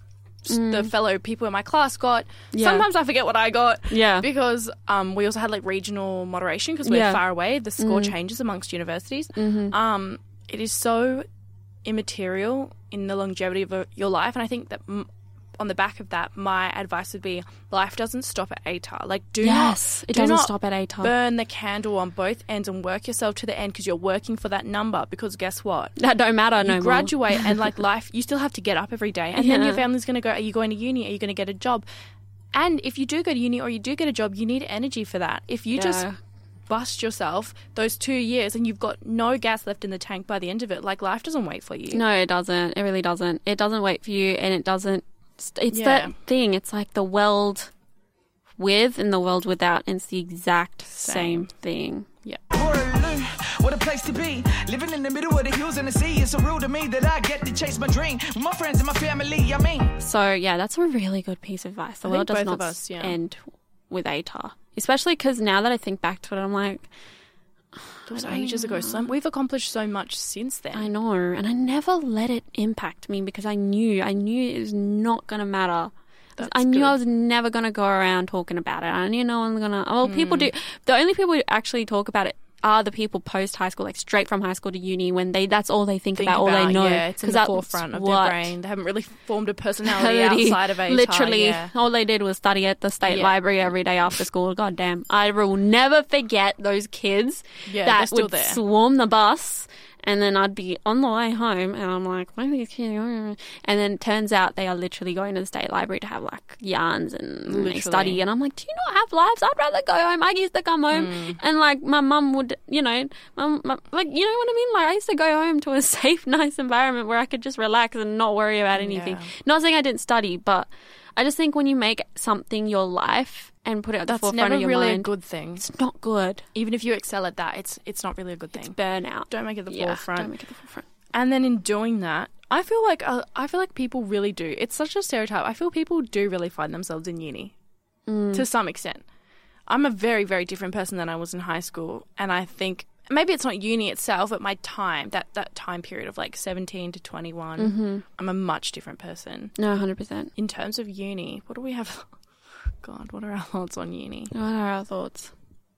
mm. the fellow people in my class got. Yeah. Sometimes I forget what I got. Yeah. Because um, we also had like regional moderation because we're yeah. far away. The score mm. changes amongst universities. Mm-hmm. Um, it is so immaterial in the longevity of a, your life, and I think that m- on the back of that, my advice would be life doesn't stop at A T A R. Like, do yes, not, it do doesn't not stop at A T A R. Burn the candle on both ends and work yourself to the end because you're working for that number. Because guess what? That don't matter you no more. Graduate and like life, you still have to get up every day, and yeah. then your family's going to go, are you going to uni? Are you going to get a job? And if you do go to uni or you do get a job, you need energy for that. If you yeah. just bust yourself those two years and you've got no gas left in the tank by the end of it, like life doesn't wait for you. No, it doesn't. It really doesn't. It doesn't wait for you, and it doesn't. It's Yeah. that thing. It's like the world with and the world without, and it's the exact same, Same. thing. Yeah. What a place to be. Living in the middle of the hills and the sea. It's so real to me that I get to chase my dream. With my friends and my family, I mean. So, yeah, that's a really good piece of advice. The I world think does both not of us, yeah. end with A T A R. Especially because now that I think back to it, I'm like... It was ages ago. So we've accomplished so much since then. I know. And I never let it impact me because I knew. I knew it was not going to matter. That's I knew good. I was never going to go around talking about it. I knew no one's going to... Well, mm. people do... The only people who actually talk about it are the people post high school, like straight from high school to uni, when they that's all they think, Think about, all about, they know. yeah, it's in the that's forefront of what- their brain. They haven't really formed a personality Literally- outside of A T A. Literally, yeah. all they did was study at the state Yeah. library every day after school. God damn. I will never forget those kids Yeah, they're that still would there. swarm the bus, and then I'd be on the way home and I'm like, where are these kids going? And then it turns out they are literally going to the state library to have like yarns and they Literally. study. And I'm like, do you not have lives? I'd rather go home. I used to come home Mm. and like my mum would, you know, mum, mum, like, you know what I mean? Like I used to go home to a safe, nice environment where I could just relax and not worry about anything. Yeah. Not saying I didn't study, but I just think when you make something your life and put it at the That's forefront never of your really mind, a good thing. it's not good. Even if you excel at that, it's it's not really a good thing. Burnout. Don't make it the Yeah, forefront. don't make it the forefront. And then in doing that, I feel like uh, I feel like people really do. It's such a stereotype. I feel people do really find themselves in uni Mm. to some extent. I'm a very, very different person than I was in high school, and I think maybe it's not uni itself, but my time, that, that time period of like seventeen to twenty-one, Mm-hmm. I'm a much different person. No, one hundred percent. In terms of uni, what do we have? God, what are our thoughts on uni? What are our thoughts?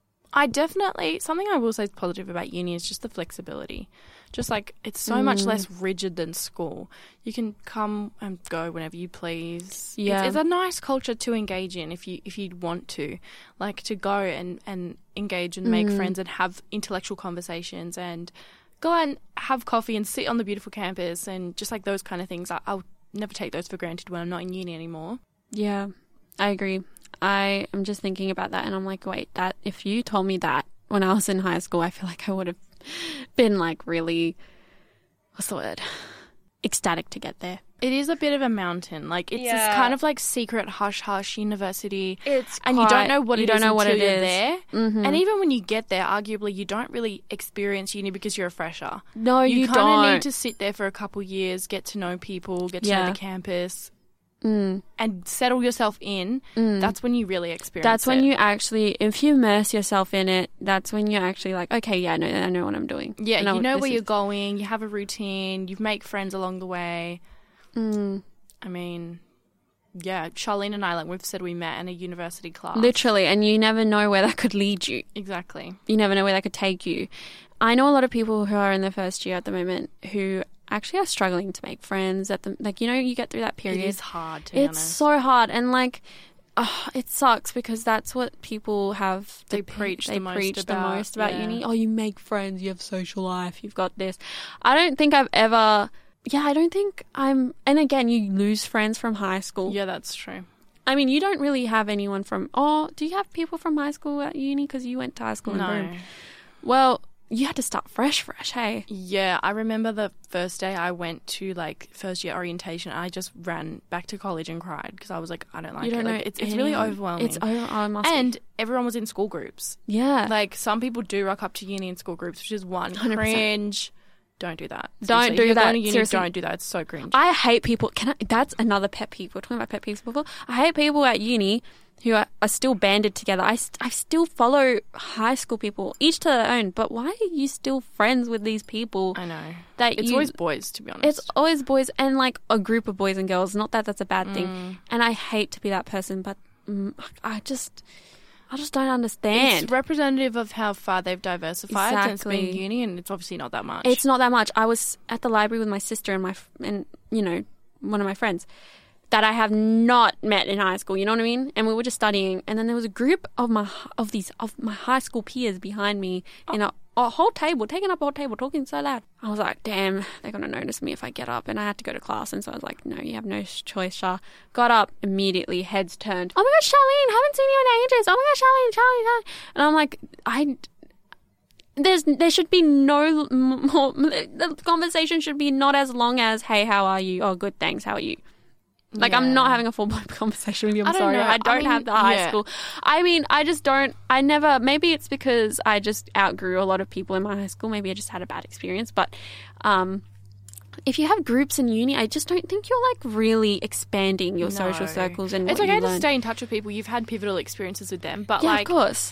I definitely, something I will say is positive about uni is just the flexibility. Just like, it's so much Mm. less rigid than school. You can come and go whenever you please. Yeah. It's, it's a nice culture to engage in if you if you want to. Like, to go and, and engage and make Mm. friends and have intellectual conversations and go and have coffee and sit on the beautiful campus and just like those kind of things. I, I'll never take those for granted when I'm not in uni anymore. Yeah, I agree. I am just thinking about that and I'm like, wait, that if you told me that when I was in high school, I feel like I would have been like really, what's the word? Ecstatic to get there. It is a bit of a mountain. Like, it's this Yeah. kind of like secret hush hush university. It's And you don't know what you it don't is know what until it you're is. there. Mhm. And even when you get there, arguably, you don't really experience uni because you're a fresher. No, you, you kind don't. of need to sit there for a couple years, get to know people, get to know Yeah. the campus, Mm. and settle yourself in. Mm. That's when you really experience That's when it. you actually, if you immerse yourself in it, that's when you're actually like, okay, yeah, I know, I know what I'm doing. Yeah, I you know what where this you're is. going, you have a routine, you make friends along the way. Mm. I mean, yeah, Charlene and I, like we've said, we met in a university class. Literally, and you never know where that could lead you. Exactly. You never know where that could take you. I know a lot of people who are in their first year at the moment who actually are struggling to make friends at the, like, you know, you get through that period. It is hard, to be It's honest. so hard, and like, oh, it sucks because that's what people have. They the- preach They the most preach the about, most about yeah. uni. Oh, you make friends. You have social life. You've got this. I don't think I've ever. Yeah, I don't think I'm. And again, you lose friends from high school. Yeah, that's true. I mean, you don't really have anyone from. Oh, do you have people from high school at uni because you went to high school? No. And boom. Well, you had to start fresh, fresh. Hey. Yeah, I remember the first day I went to like first year orientation. I just ran back to college and cried because I was like, I don't like you don't it. know. Like, it's it's really anyone. overwhelming. It's over. Oh, it must be. and everyone was in school groups. Yeah. Like some people do rock up to uni in school groups, which is one one hundred percent. cringe. Don't do that. Don't Seriously, do if you're that. Going to uni, Seriously. don't do that. It's so cringe. I hate people. Can I? That's another pet peeve. We're talking about pet peeves before. I hate people at uni who are, are still banded together. I, st- I still follow high school people, each to their own. But why are you still friends with these people? I know. That It's you, always boys, to be honest. It's always boys and like a group of boys and girls. Not that that's a bad Mm. thing. And I hate to be that person, but mm, I just, I just don't understand. It's representative of how far they've diversified since being Exactly. uni, and it's obviously not that much. It's not that much. I was at the library with my sister and my f- and you know one of my friends that I have not met in high school. You know what I mean? And we were just studying, and then there was a group of my of these of my high school peers behind me in a, a whole table, taking up a whole table, talking so loud. I was like, damn, they're gonna notice me if I get up, and I had to go to class, and so I was like, no, you have no choice, Shah. Got up immediately, heads turned. Oh my gosh, Charlene, haven't seen you in ages. Oh my gosh, Charlene, Charlene, Charlene. And I'm like, I. There's there should be no more. The conversation should be not as long as, hey, how are you? Oh, good, thanks. How are you? Like, I'm not Yeah. having a full-blown conversation with you. I'm I don't sorry. know. I I don't mean, have the high yeah. school. I mean, I just don't. I never. Maybe it's because I just outgrew a lot of people in my high school. Maybe I just had a bad experience. But um, if you have groups in uni, I just don't think you're like really expanding your social No. circles and It's what okay you to learn. stay in touch with people. You've had pivotal experiences with them, but Yeah, like, of course.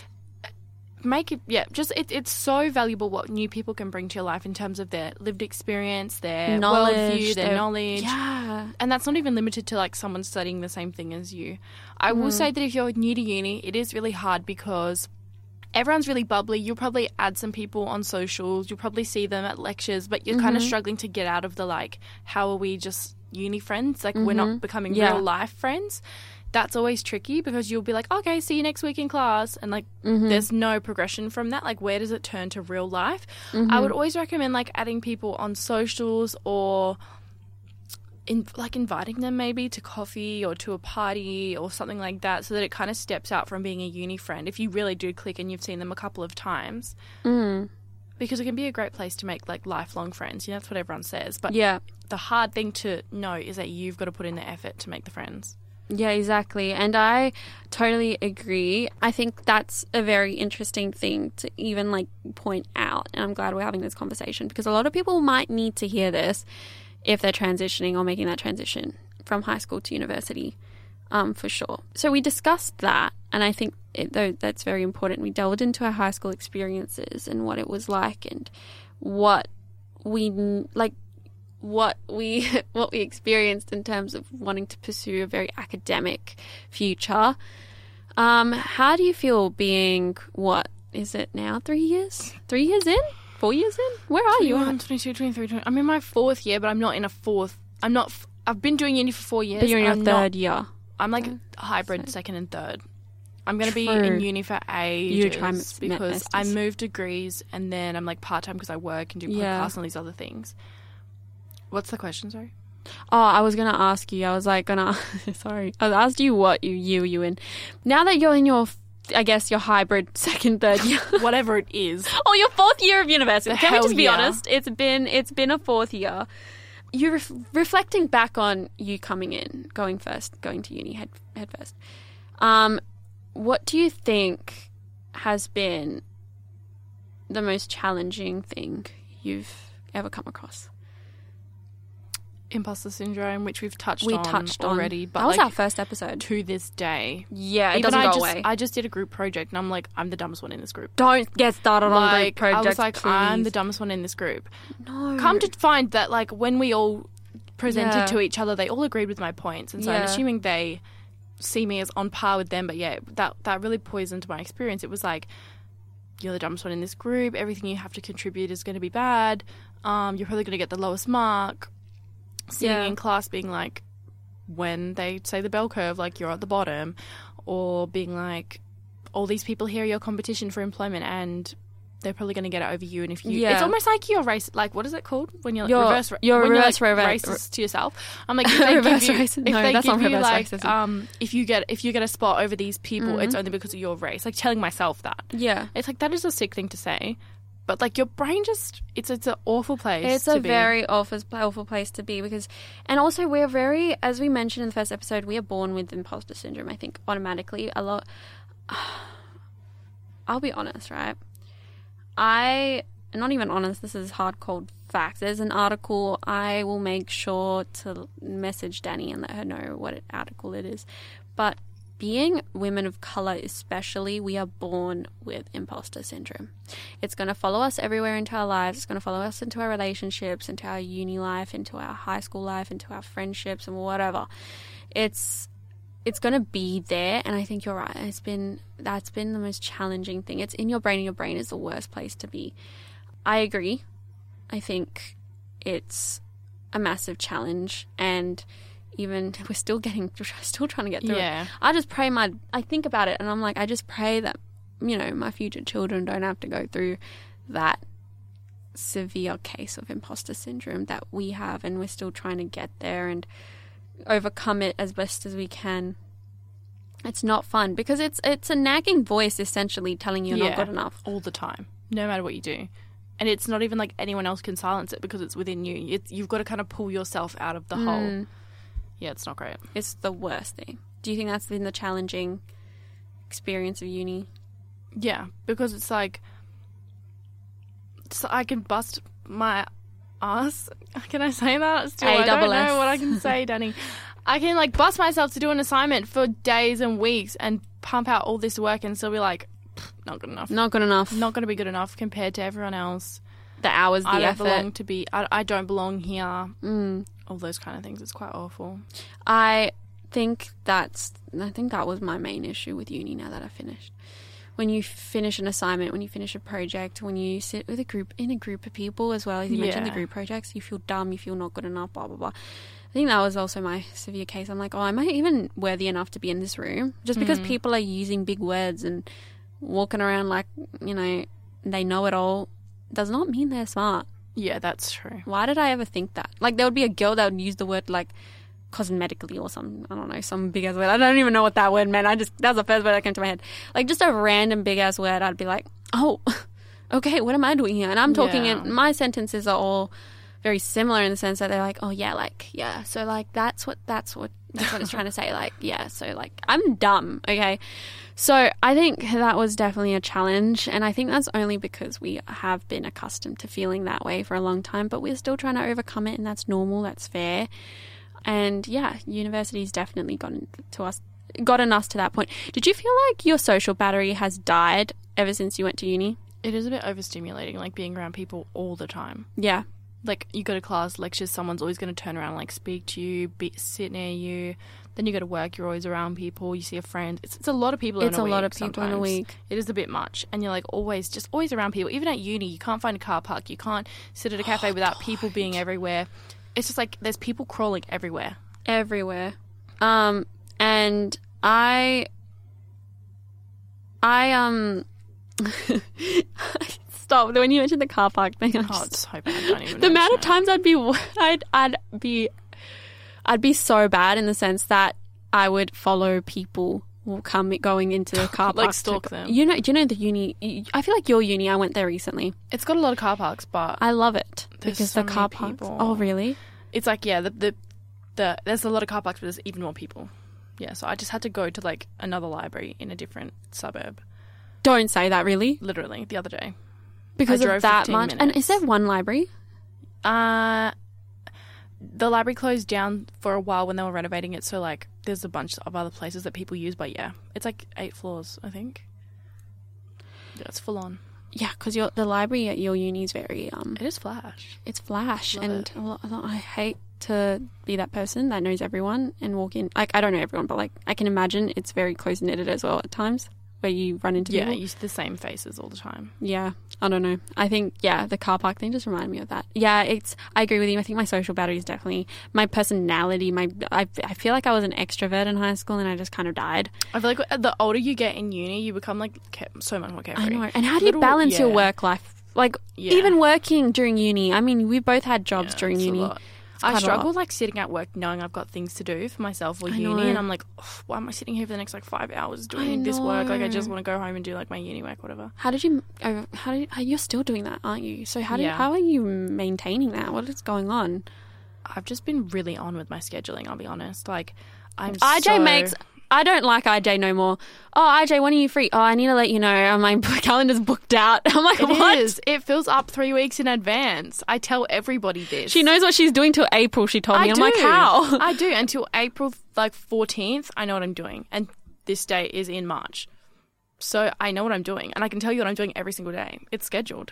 make it. Yeah, just it, it's so valuable what new people can bring to your life in terms of their lived experience, their Knowledge, worldview, their their- knowledge. Yeah. And that's not even limited to like someone studying the same thing as you. I will say that if you're new to uni, it is really hard because everyone's really bubbly. You'll probably add some people on socials. You'll probably see them at lectures, but you're mm-hmm. kind of struggling to get out of the, like, how are we just uni friends? Like, mm-hmm. we're not becoming yeah. real life friends. That's always tricky because you'll be like, okay, see you next week in class. And, like, mm-hmm. there's no progression from that. Like, where does it turn to real life? Mm-hmm. I would always recommend, like, adding people on socials or... In, like inviting them maybe to coffee or to a party or something like that, so that it kind of steps out from being a uni friend if you really do click and you've seen them a couple of times. Mm. Because it can be a great place to make, like, lifelong friends. You know, that's what everyone says. But yeah. the hard thing to know is that you've got to put in the effort to make the friends. Yeah, exactly. And I totally agree. I think that's a very interesting thing to even, like, point out. And I'm glad we're having this conversation because a lot of people might need to hear this if they're transitioning or making that transition from high school to university, um, for sure. So we discussed that, and I think it, though that's very important. We delved into our high school experiences and what it was like and what we like, what we what we experienced in terms of wanting to pursue a very academic future. Um, how do you feel being, what is it now, three years? Three years in? Four years in? Where are you? twenty-one, twenty-two, twenty-three, twenty I'm in my fourth year, but I'm not in a fourth. I'm not. F- I've been doing uni for four years. But you're in your I'm third not, year. I'm like oh, hybrid so. second and third. I'm going to be in uni for ages you try because I moved degrees and then I'm like part time because I work and do podcasts yeah. and all these other things. What's the question? Sorry. Oh, I was going to ask you. I was like going to. Sorry, I asked you what you you you in. Now that you're in your. I guess your hybrid second, third year. Whatever it is. Oh, your fourth year of university. The Can we just be yeah. honest? It's been it's been a fourth year. You're ref- reflecting back on you coming in, going first, going to uni head, head first. Um, what do you think has been the most challenging thing you've ever come across? Imposter syndrome, which we've touched we on touched already. On. But that was like, our first episode. To this day. Yeah, it Even doesn't I go just, away. I just did a group project and I'm like, I'm the dumbest one in this group. Don't get started on like, group projects, I was like, please. I'm the dumbest one in this group. No. Come to find that, like, when we all presented yeah. to each other, they all agreed with my points. And so yeah. I'm assuming they see me as on par with them. But yeah, that, that really poisoned my experience. It was like, you're the dumbest one in this group. Everything you have to contribute is going to be bad. Um, you're probably going to get the lowest mark. Sitting yeah. in class being like, when they say the bell curve, like, you're at the bottom, or being like, all these people here are your competition for employment and they're probably going to get it over you. And if you, yeah. it's almost like you're race, like, what is it called when you're, you're reverse, you're when reverse, you're like reverse, racist to yourself. I'm like, if they reverse give you, racist. if No, they that's give not you reverse like, racism. um, if you get if you get a spot over these people, mm-hmm. it's only because of your race. Like, telling myself that. Yeah, it's like, that is a sick thing to say. But, like, your brain just, it's it's an awful place it's to a be. very awful, awful place to be because, and also we're very, as we mentioned in the first episode, we are born with imposter syndrome, I think, automatically. A lot, I'll be honest, right? I, not even honest, this is hard cold facts. There's an article, I will make sure to message Danny and let her know what article it is. But being women of colour especially, we are born with imposter syndrome. It's going to follow us everywhere into our lives. It's going to follow us into our relationships, into our uni life, into our high school life, into our friendships and whatever. It's it's going to be there, and I think you're right. It's been that's been the most challenging thing. It's in your brain, and your brain is the worst place to be. I agree. I think it's a massive challenge, and even we're still getting, still trying to get through yeah. it. I just pray my, I think about it and I'm like, I just pray that, you know, my future children don't have to go through that severe case of imposter syndrome that we have, and we're still trying to get there and overcome it as best as we can. It's not fun because it's it's a nagging voice essentially telling you you're yeah, not good enough. All the time, no matter what you do. And it's not even like anyone else can silence it because it's within you. It's, you've got to kind of pull yourself out of the Mm. hole. Yeah, it's not great. It's the worst thing. Do you think that's been the challenging experience of uni? Yeah, because it's like, so I can bust my ass. Can I say that? Still, I don't know what I can say, Danny. I can like bust myself to do an assignment for days and weeks and pump out all this work and still be like, not good enough. Not good enough. Not going to be good enough compared to everyone else. The hours, the I don't effort. belong to be. I, I don't belong here. Mm. All those kind of things. It's quite awful. I think that's. I think that was my main issue with uni. Now that I finished, when you finish an assignment, when you finish a project, when you sit with a group, in a group of people as well, as you yeah. mentioned the group projects, you feel dumb, you feel not good enough, blah, blah, blah. I think that was also my severe case. I'm like, oh, am I even worthy enough to be in this room? Just because mm. people are using big words and walking around like, you know, they know it all does not mean they're smart. Yeah, that's true. Why did I ever think that? Like, there would be a girl that would use the word, like, cosmetically or some, I don't know, some big-ass word. I don't even know what that word meant. I just, that was the first word that came to my head. Like, just a random big-ass word, I'd be like, oh, okay, what am I doing here? And I'm talking Yeah. in, my sentences are all very similar in the sense that they're like, oh, yeah, like, yeah. So, like, that's what, that's what, that's what it's trying to say. Like, yeah, so, like, I'm dumb, okay? So I think that was definitely a challenge, and I think that's only because we have been accustomed to feeling that way for a long time, but we're still trying to overcome it, and that's normal, that's fair. And yeah, university's definitely gotten to us, gotten us to that point. Did you feel like your social battery has died ever since you went to uni? It is a bit overstimulating, like being around people all the time. Yeah. Like, you go to class, lectures, someone's always going to turn around and, like, speak to you, be, sit near you. Then you go to work, you're always around people, you see a friend. It's, it's a lot of people in a week. It's a lot of people sometimes. in a week. It is a bit much. And you're, like, always, just always around people. Even at uni, you can't find a car park. You can't sit at a cafe oh, without God. people being everywhere. It's just, like, there's people crawling everywhere. Everywhere. Um, and I... I, um... Stop. When you mentioned the car park thing, I oh, just, it's so bad. I don't even the amount of it. times I'd be, I'd, I'd be, I'd be so bad in the sense that I would follow people come going into the car park, like stalk to, them. You know, do you know the uni? I feel like your uni. I went there recently. It's got a lot of car parks, but I love it because so the car parks. People. Oh, really? It's like yeah, the, the the there's a lot of car parks, but there's even more people. Yeah, so I just had to go to like another library in a different suburb. Don't say that, really. Literally, the other day. Because I of that much. minutes. And is there one library? Uh, the library closed down for a while when they were renovating it. So, like, there's a bunch of other places that people use. But, yeah, it's like eight floors, I think. Yeah, it's full on. Yeah, because the library at your uni is very... Um, it is flash. It's flash. Love and it. a lot, a lot, I hate to be that person that knows everyone and walk in. Like, I don't know everyone, but, like, I can imagine it's very close-knitted as well at times. Where you run into yeah, people. Yeah, you see the same faces all the time. Yeah, I don't know. I think, yeah, the car park thing just reminded me of that. Yeah, it's. I agree with you. I think my social battery is definitely my personality. My, I, I feel like I was an extrovert in high school and I just kind of died. I feel like the older you get in uni, you become like so much more carefree. I know. And how do you Little, balance yeah. your work life? Like, yeah. even working during uni. I mean, we both had jobs yeah, during uni. I struggle like sitting at work knowing I've got things to do for myself or I uni, know. and I'm like, oh, why am I sitting here for the next like five hours doing this work? Like, I just want to go home and do like my uni work, whatever. How did you? Uh, how did you're still doing that, aren't you? So how do yeah. how are you maintaining that? What is going on? I've just been really on with my scheduling. I'll be honest. Like, I'm I J so... makes. I don't like I J no more. Oh, I J, when are you free? Oh, I need to let you know. My calendar's booked out. I'm like, it what? Is. It fills up three weeks in advance. I tell everybody this. She knows what she's doing till April, she told me. I I'm do. like, how? I do. Until April, like, fourteenth, I know what I'm doing. And this day is in March. So I know what I'm doing. And I can tell you what I'm doing every single day. It's scheduled.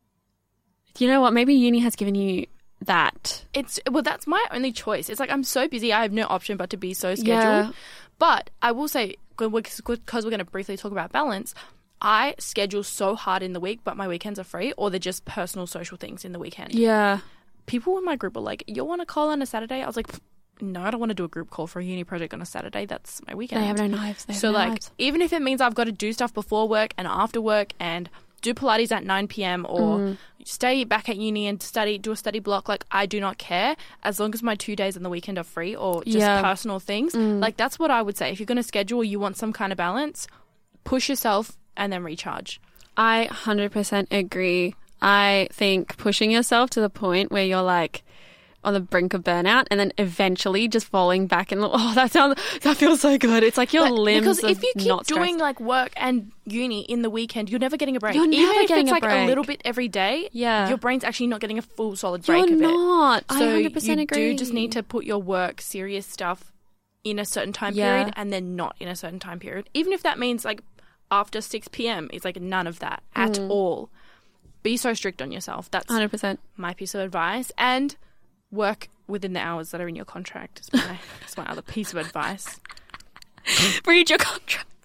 You know what? Maybe uni has given you that. It's well, that's my only choice. It's like I'm so busy, I have no option but to be so scheduled. Yeah. But I will say, because we're going to briefly talk about balance, I schedule so hard in the week, but my weekends are free, or they're just personal social things in the weekend. Yeah. People in my group are like, you want to call on a Saturday? I was like, no, I don't want to do a group call for a uni project on a Saturday. That's my weekend. They have no knives. They have so, no like, knives. even if it means I've got to do stuff before work and after work and do Pilates at nine p.m. or mm. stay back at uni and study, do a study block. Like, I do not care as long as my two days on the weekend are free or just yeah. personal things. Mm. Like, that's what I would say. If you're going to schedule, you want some kind of balance, push yourself and then recharge. I one hundred percent agree. I think pushing yourself to the point where you're like on the brink of burnout and then eventually just falling back and oh, that sounds that feels so good. It's like your but, limbs because if you keep not doing stressed. like work and uni in the weekend, you're never getting a break. You're Even never if getting it's a like break. a little bit every day, yeah. your brain's actually not getting a full solid break you're of it. not. So I one hundred percent you agree. do just need to put your work, serious stuff in a certain time Yeah. period and then not in a certain time period. Even if that means like after six p.m. It's like none of that at Mm. all. Be so strict on yourself. That's one hundred percent. my piece of advice. And work within the hours that are in your contract is my, is my other piece of advice. Read your contracts.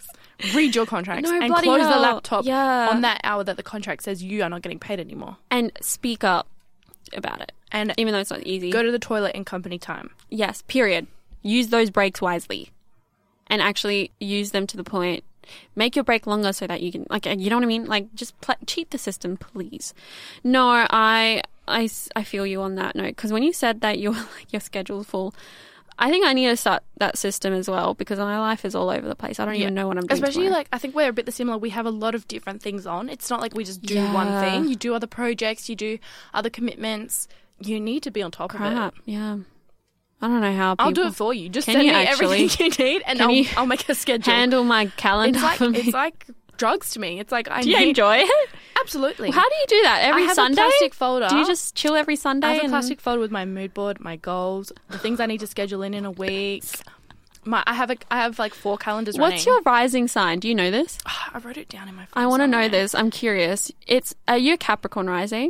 read your contracts No, and bloody close the hell. laptop Yeah. on that hour that the contract says you are not getting paid anymore. And speak up about it. And Even though it's not easy. go to the toilet in company time. Yes, period. Use those breaks wisely and actually use them to the point. Make your break longer so that you can, like, you know what I mean? Like, just pl- cheat the system, please. No, I, I, I feel you on that note. Because when you said that your like, your schedule's full, I think I need to start that system as well because my life is all over the place. I don't Yeah. even know what I'm doing. Especially, tomorrow. like, I think we're a bit similar. We have a lot of different things on. It's not like we just do Yeah. one thing. You do other projects, you do other commitments. You need to be on top of crap. it. Yeah. I don't know how people I'll do it for you. Just Can send you me actually? everything you need and Can I'll, you I'll make a schedule. handle my calendar It's like, for me. it's like drugs to me. It's like I do you need... enjoy it? Absolutely. How do you do that? Every I have Sunday? a plastic folder. Do you just chill every Sunday? I have a and- plastic folder with my mood board, my goals, the things I need to schedule in in a week. My, I have a, I have like four calendars running. What's your rising sign? Do you know this? I wrote it down in my phone. I want to know somewhere. this. I'm curious. It's are you a Capricorn rising?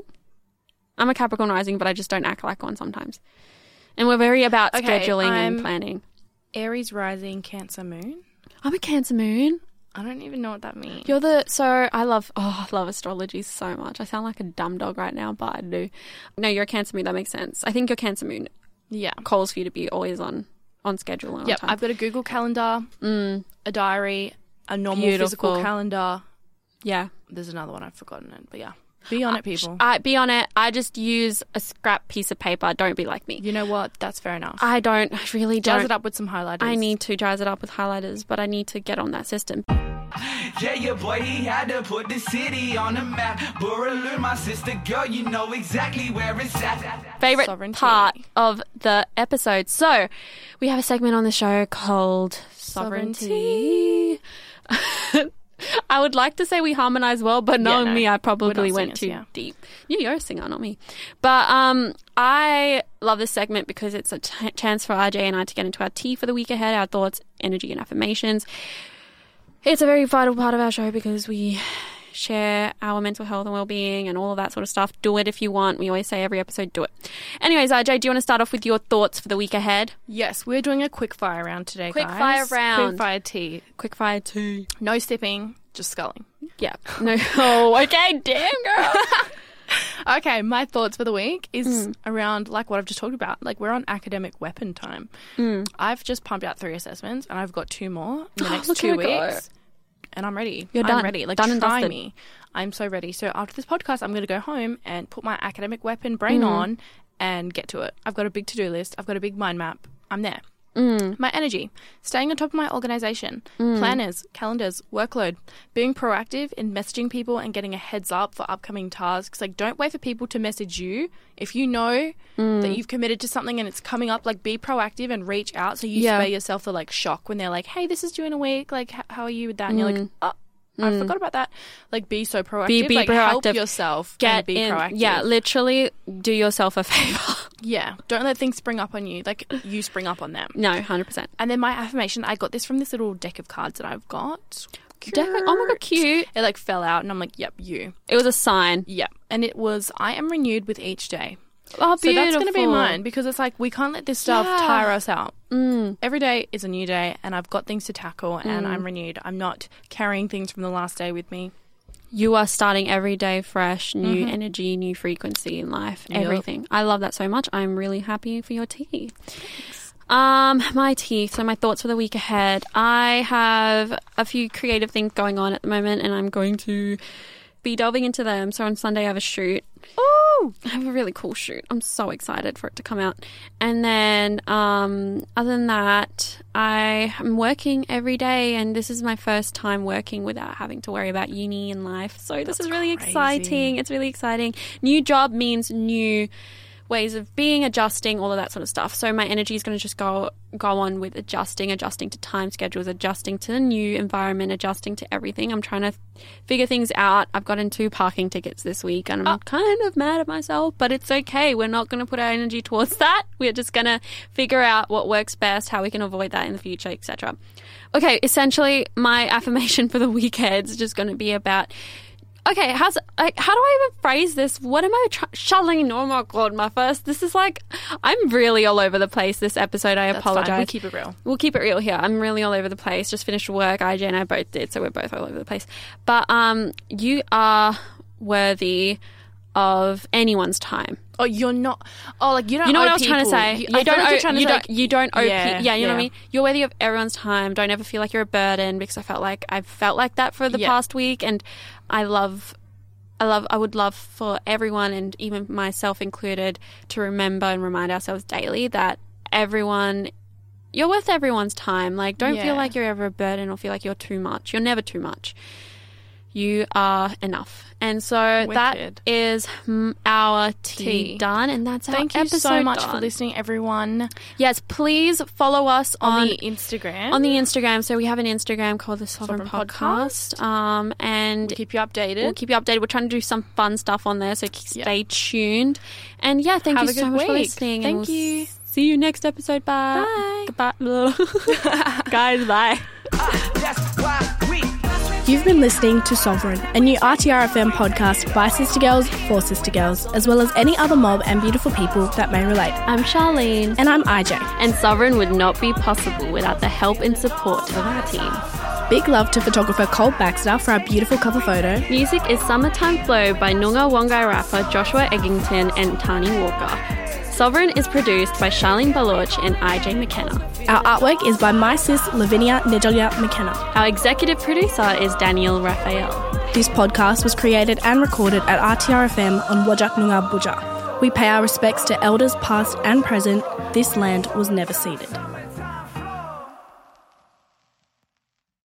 I'm a Capricorn rising, but I just don't act like one sometimes. And we're very about Okay, scheduling I'm- and planning. Aries rising, Cancer moon. I'm a Cancer moon. I don't even know what that means. You're the so I love oh I love astrology so much. I sound like a dumb dog right now, but I do. No, you're a Cancer moon. That makes sense. I think your Cancer moon Yeah. calls for you to be always on on schedule. And on Yep. time. I've got a Google calendar, Mm, a diary, a normal Beautiful. physical calendar. yeah. There's another one I've forgotten it, but yeah. Be on it, people. I be on it. I just use a scrap piece of paper. Don't be like me. You know what? That's fair enough. I don't. I really Jazz don't. it up with some highlighters. I need to jazz it up with highlighters, but I need to get on that system. Yeah, your boy, he had to put the city on the map. Buraloo, my sister girl, you know exactly where it's at. Favorite Sovereignty. part of the episode. So, we have a segment on the show called Sovereignty. Sovereignty. I would like to say we harmonize well, but knowing no. me, I We're probably not went singers, too yeah. deep. You, you're a singer, not me. But um, I love this segment because it's a t- chance for R J and I to get into our tea for the week ahead, our thoughts, energy, and affirmations. It's a very vital part of our show because we share our mental health and well-being and all of that sort of stuff. Do it if you want. We always say every episode, do it. Anyways, R J, do you want to start off with your thoughts for the week ahead? Yes, we're doing a quick fire round today, Quick guys. fire round. Quick fire tea. Quick fire tea. No sipping, just sculling. Yeah. No. Oh, okay. Damn, girl. Okay, my thoughts for the week is Mm. around like what I've just talked about. Like we're on academic weapon time. Mm. I've just pumped out three assessments and I've got two more in the next Look two at it go. weeks. And I'm ready. You're I'm done. ready. Like Done and try dusted. me. I'm so ready. So after this podcast, I'm going to go home and put my academic weapon brain Mm. on and get to it. I've got a big to-do list. I've got a big mind map. I'm there. Mm. My energy, staying on top of my organisation, planners, calendars, workload, being proactive in messaging people and getting a heads up for upcoming tasks. Like, don't wait for people to message you. If you know Mm. that you've committed to something and it's coming up, like, be proactive and reach out so you Yeah. spare yourself the, like, shock when they're like, hey, this is due in a week. Like, h- how are you with that? And you're like, Mm. oh, I forgot about that. Like, be so proactive. Be- be like, help proactive. yourself Get and be in. proactive. Yeah, literally do yourself a favor. Yeah. Don't let things spring up on you. Like, you spring up on them. No, one hundred percent. And then my affirmation, I got this from this little deck of cards that I've got. Definitely. Oh my God, cute. It like fell out and I'm like, yep, you. It was a sign. Yep. And it was, I am renewed with each day. Oh, So beautiful. that's going to be mine because it's like, we can't let this stuff Yeah. tire us out. Mm. Every day is a new day and I've got things to tackle and I'm renewed. I'm not carrying things from the last day with me. You are starting every day fresh, new energy, new frequency in life, Yep. everything. I love that so much. I'm really happy for your tea. Um, my tea. So my thoughts for the week ahead. I have a few creative things going on at the moment and I'm going to be delving into them. So on Sunday I have a shoot. Oh, I have a really cool shoot. I'm so excited for it to come out. And then, um, other than that, I am working every day, and this is my first time working without having to worry about uni and life. So this is really crazy. exciting. It's really exciting. New job means new ways of being, adjusting, all of that sort of stuff. So my energy is going to just go go on with adjusting, adjusting to time schedules, adjusting to the new environment, adjusting to everything. I'm trying to figure things out. I've gotten two parking tickets this week and I'm Oh. kind of mad at myself, but it's okay. We're not going to put our energy towards that. We're just going to figure out what works best, how we can avoid that in the future, et cetera. Okay, essentially my affirmation for the week ahead is just going to be about okay, how's like, how do I even phrase this? What am I trying? Charlene, oh my God, my first. This is like, I'm really all over the place this episode. I That's apologize. fine. We keep it real. We'll keep it real here. I'm really all over the place. Just finished work. I J and I both did, so we're both all over the place. But um, you are worthy of anyone's time. Oh, you're not. Oh, like you don't. You know owe what I was people. trying to say? You, You, I don't. feel like Owe, you're trying to you say, don't. You don't owe. Yeah, Yeah, yeah, you know yeah. what I mean. You're worthy of everyone's time. Don't ever feel like you're a burden, because I felt like I've felt like that for the Yeah. past week, and I love, I love, I would love for everyone, and even myself included, to remember and remind ourselves daily that everyone, you're worth everyone's time. Like, don't Yeah. feel like you're ever a burden or feel like you're too much. You're never too much. You are enough. And so that Wicked. is mm, our tea, Tea. done, and that's our Thank you episode so much done. for listening, everyone. Yes, please follow us On, on the Instagram. on the Instagram. So we have an Instagram called the Sovereign, Sovereign Podcast. Um, and We'll keep you updated. we'll keep you updated. We're trying to do some fun stuff on there, so Yeah. stay tuned. And yeah, thank Have you a so good much for week. listening. Thank and we'll you. s- See you next episode. Bye. Bye. Goodbye. Guys, bye. That's why we. You've been listening to Sovereign, a new R T R F M podcast by Sister Girls for Sister Girls, as well as any other mob and beautiful people that may relate. I'm Charlene. And I'm I J. And Sovereign would not be possible without the help and support of our team. Big love to photographer Cole Baxter for our beautiful cover photo. Music is Summertime Flow by Noongar Wongai rapper Joshua Eggington and Tani Walker. Sovereign is produced by Charlene Baloch and I J McKenna. Our artwork is by my sis Lavinia Nedolia McKenna. Our executive producer is Daniel Raphael. This podcast was created and recorded at R T R F M on Wajak Noongar Buja. We pay our respects to elders past and present. This land was never ceded.